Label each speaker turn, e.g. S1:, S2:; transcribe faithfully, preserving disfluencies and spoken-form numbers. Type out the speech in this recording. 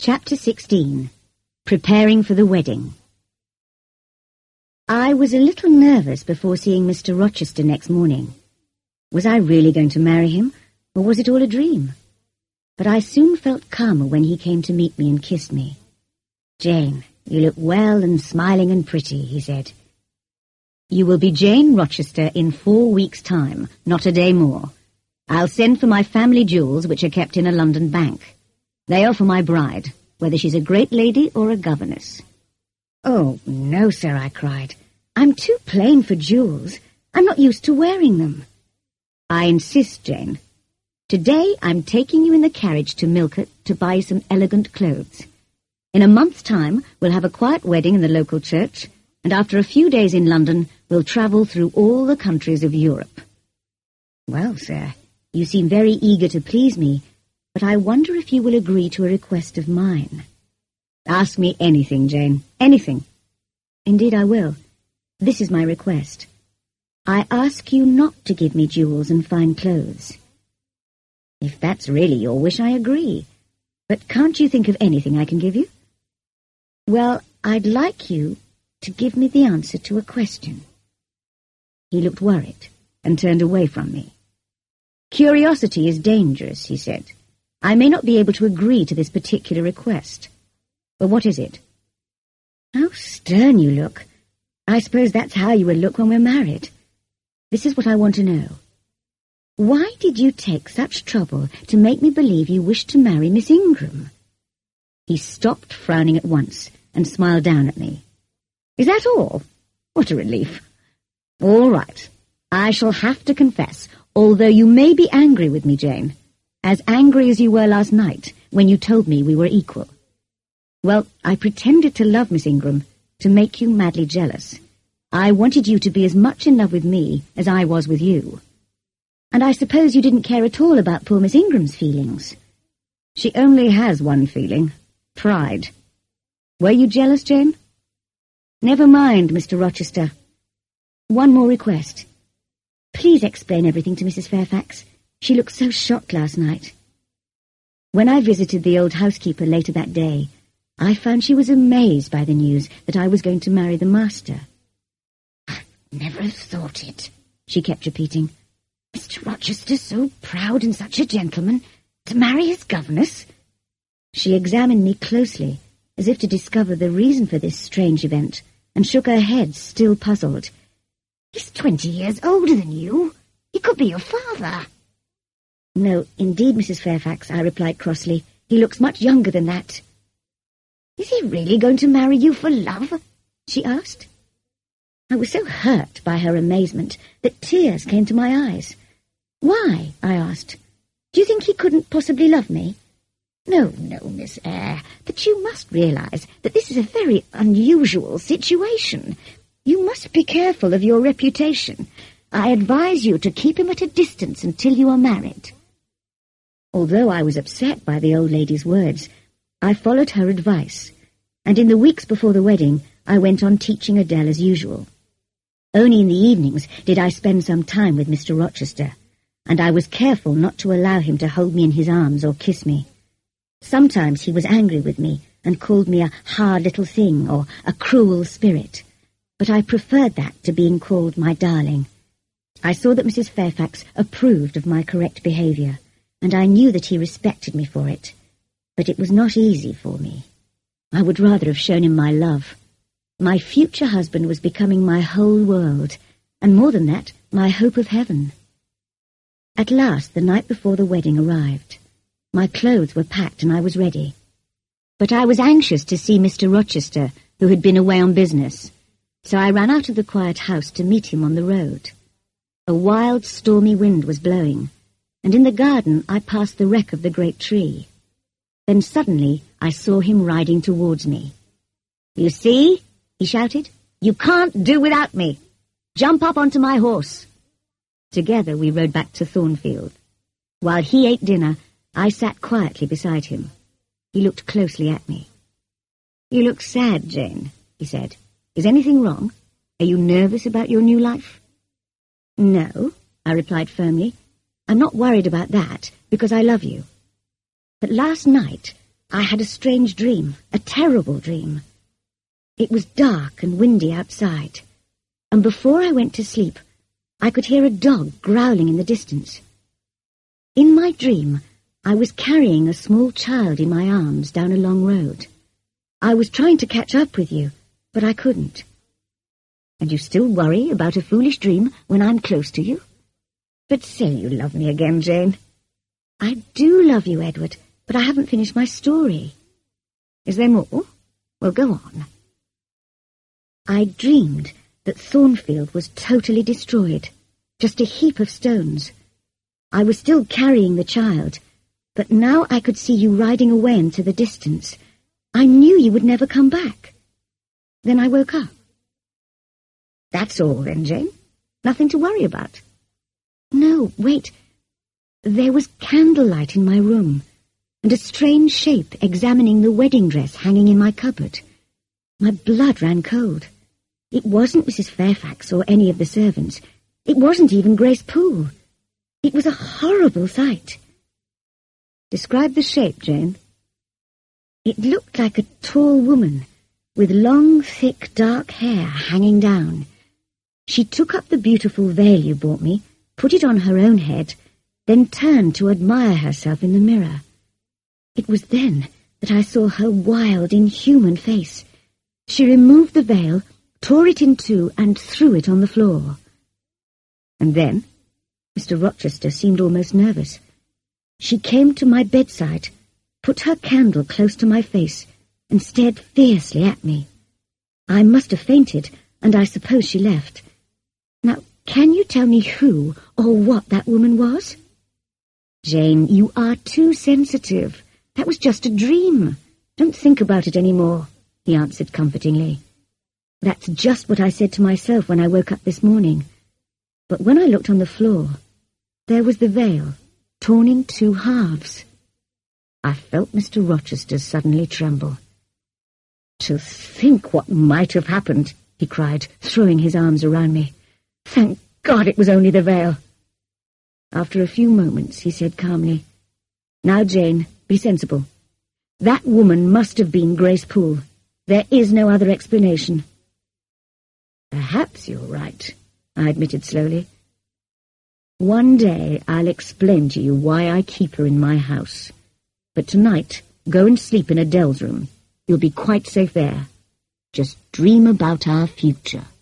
S1: Chapter sixteen. Preparing for the Wedding. I was a little nervous before seeing Mister Rochester next morning. Was I really going to marry him, or was it all a dream? But I soon felt calmer when he came to meet me and kissed me. "Jane, you look well and smiling and pretty," he said. "You will be Jane Rochester in four weeks' time, not a day more. I'll send for my family jewels, which are kept in a London bank. They are for my bride, whether she's a great lady or a governess." "Oh, no, sir," I cried. "I'm too plain for jewels. I'm not used to wearing them." "I insist, Jane. Today I'm taking you in the carriage to Millcote to buy some elegant clothes. In a month's time we'll have a quiet wedding in the local church, and after a few days in London we'll travel through all the countries of Europe." "Well, sir, you seem very eager to please me, but I wonder if you will agree to a request of mine." "Ask me anything, Jane, anything." "Indeed I will. This is my request. I ask you not to give me jewels and fine clothes." "If that's really your wish, I agree. But can't you think of anything I can give you?" "Well, I'd like you to give me the answer to a question." He looked worried and turned away from me. "Curiosity is dangerous," he said. "I may not be able to agree to this particular request. But what is it?" "How stern you look. I suppose that's how you will look when we're married. This is what I want to know. Why did you take such trouble to make me believe you wished to marry Miss Ingram?" He stopped frowning at once and smiled down at me. "Is that all? What a relief. All right. I shall have to confess, although you may be angry with me, Jane, as angry as you were last night when you told me we were equal. Well, I pretended to love Miss Ingram to make you madly jealous. I wanted you to be as much in love with me as I was with you. And I suppose you didn't care at all about poor Miss Ingram's feelings." "She only has one feeling, pride. Were you jealous, Jane?" "Never mind, Mister Rochester. One more request. Please explain everything to Missus Fairfax. She looked so shocked last night." When I visited the old housekeeper later that day, I found she was amazed by the news that I was going to marry the master. "I never thought it," she kept repeating. "Mister Rochester so proud and such a gentleman, to marry his governess." She examined me closely, as if to discover the reason for this strange event, and shook her head, still puzzled. "He's twenty years older than you. He could be your father." "No, indeed, Missus Fairfax," I replied crossly. "He looks much younger than that." "Is he really going to marry you for love?" she asked. I was so hurt by her amazement that tears came to my eyes. "Why?" I asked. "Do you think he couldn't possibly love me?" "No, no, Miss Eyre, but you must realize that this is a very unusual situation. You must be careful of your reputation. I advise you to keep him at a distance until you are married." Although I was upset by the old lady's words, I followed her advice, and in the weeks before the wedding I went on teaching Adele as usual. Only in the evenings did I spend some time with Mister Rochester, and I was careful not to allow him to hold me in his arms or kiss me. Sometimes he was angry with me and called me a hard little thing or a cruel spirit, but I preferred that to being called my darling. I saw that Missus Fairfax approved of my correct behaviour, and I knew that he respected me for it. But it was not easy for me. I would rather have shown him my love. My future husband was becoming my whole world, and more than that, my hope of heaven. At last, the night before the wedding arrived. My clothes were packed and I was ready. But I was anxious to see Mister Rochester, who had been away on business, so I ran out of the quiet house to meet him on the road. A wild, stormy wind was blowing, and in the garden I passed the wreck of the great tree. Then suddenly I saw him riding towards me. "You see?" he shouted. "You can't do without me. Jump up onto my horse." Together we rode back to Thornfield. While he ate dinner, I sat quietly beside him. He looked closely at me. "You look sad, Jane," he said. "Is anything wrong? Are you nervous about your new life?" "No," I replied firmly. "I'm not worried about that, because I love you. But last night I had a strange dream, a terrible dream. It was dark and windy outside, and before I went to sleep, I could hear a dog growling in the distance. In my dream, I was carrying a small child in my arms down a long road. I was trying to catch up with you, but I couldn't. And you still worry about a foolish dream when I'm close to you? But say you love me again, Jane. I do love you, Edward, but I haven't finished my story. Is there more? Well, go on. I dreamed that Thornfield was totally destroyed, just a heap of stones. I was still carrying the child, but now I could see you riding away into the distance. I knew you would never come back. Then I woke up. That's all then, Jane? Nothing to worry about? No, wait. There was candlelight in my room, and a strange shape examining the wedding dress hanging in my cupboard. My blood ran cold. It wasn't Missus Fairfax or any of the servants. It wasn't even Grace Poole. It was a horrible sight. Describe the shape, Jane. It looked like a tall woman, with long, thick, dark hair hanging down. She took up the beautiful veil you bought me, put it on her own head, then turned to admire herself in the mirror. It was then that I saw her wild, inhuman face. She removed the veil, tore it in two, and threw it on the floor. And then Mister Rochester seemed almost nervous. She came to my bedside, put her candle close to my face, and stared fiercely at me. I must have fainted, and I suppose she left. Now, can you tell me who or what that woman was? Jane, you are too sensitive. That was just a dream. Don't think about it any more, he answered comfortingly. That's just what I said to myself when I woke up this morning. But when I looked on the floor, there was the veil, torn in two halves. I felt Mister Rochester suddenly tremble. To think what might have happened, he cried, throwing his arms around me. Thank God it was only the veil. After a few moments, he said calmly, Now, Jane, be sensible. That woman must have been Grace Poole. There is no other explanation. Perhaps you're right, I admitted slowly. One day I'll explain to you why I keep her in my house. But tonight, go and sleep in Adele's room. You'll be quite safe there. Just dream about our future.